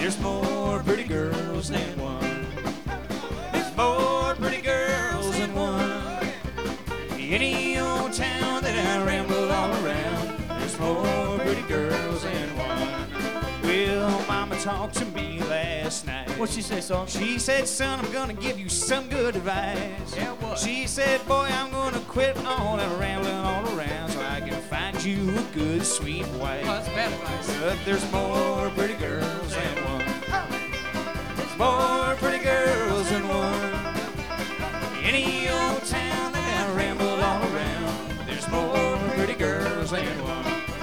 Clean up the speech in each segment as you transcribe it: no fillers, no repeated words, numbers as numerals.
There's more pretty girls than one. There's more pretty girls than one. Any old town that I ramble all around, there's more pretty girls than one. Well, Mama talked to me last night. What'd she say, son? She said, son, I'm gonna give you some good advice. Yeah, what? She said, boy, I'm gonna quit all that rambling all around so I can find you a good, sweet wife. Oh, that's bad advice. But there's more pretty girls than one. There's more pretty girls than one. Any old town that I ramble all around, there's more pretty girls than one.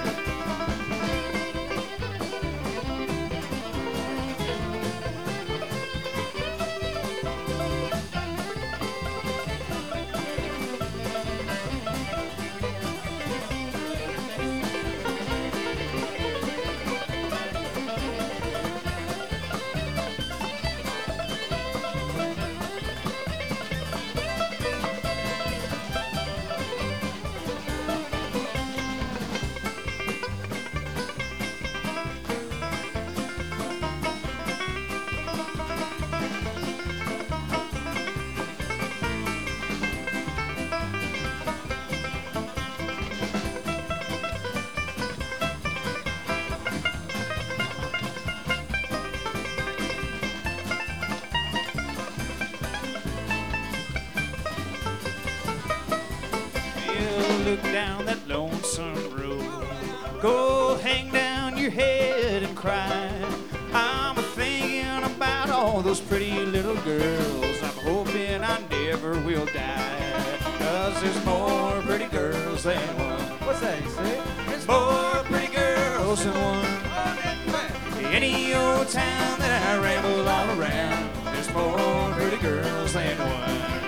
Look down that lonesome road. Go hang down your head and cry. I'm thinking about all those pretty little girls. I'm hoping I never will die. 'Cause there's more pretty girls than one. What's that, you say? There's more pretty girls than one. Any old town that I ramble all around, there's more pretty girls than one.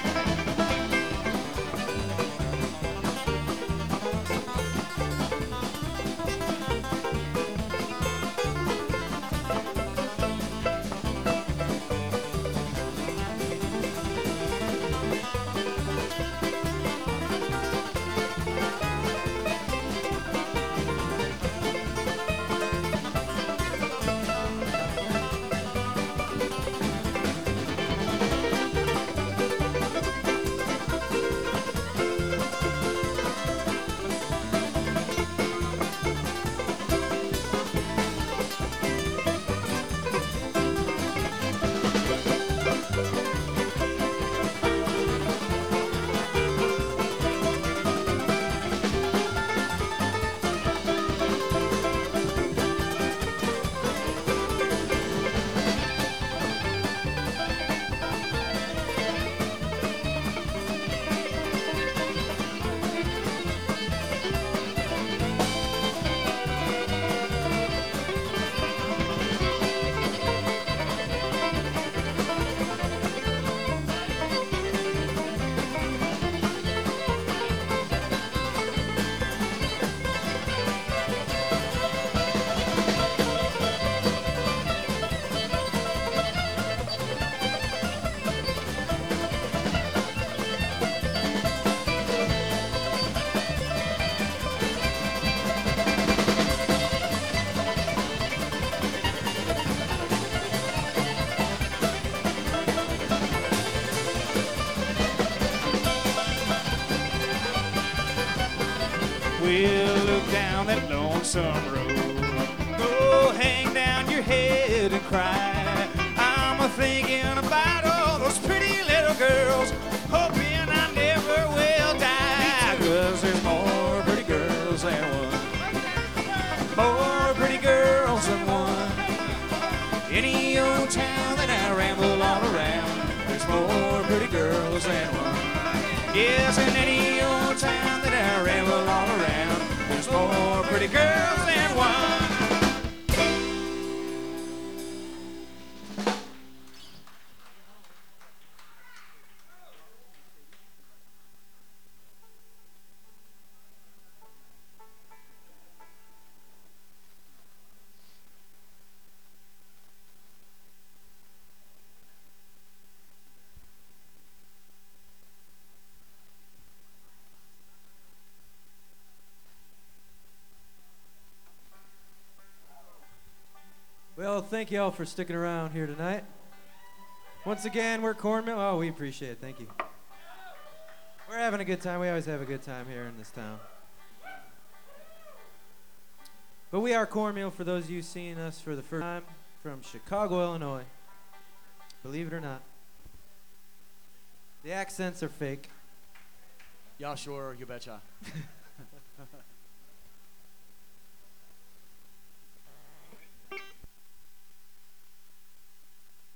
We'll look down that lonesome road. Go hang down your head and cry. I'm thinking about all those pretty little girls, hoping I never will die. 'Cause there's more pretty girls than one. More pretty girls than one. Any old town that I ramble all around, there's more pretty girls than one. Yes, in any old town that I ramble all around, there's more pretty girls than one. Well, thank you all for sticking around here tonight. Once again, we're Cornmeal. Oh, we appreciate it. Thank you. We're having a good time. We always have a good time here in this town. But we are Cornmeal for those of you seeing us for the first time from Chicago, Illinois. Believe it or not. The accents are fake. Yeah, sure, you betcha.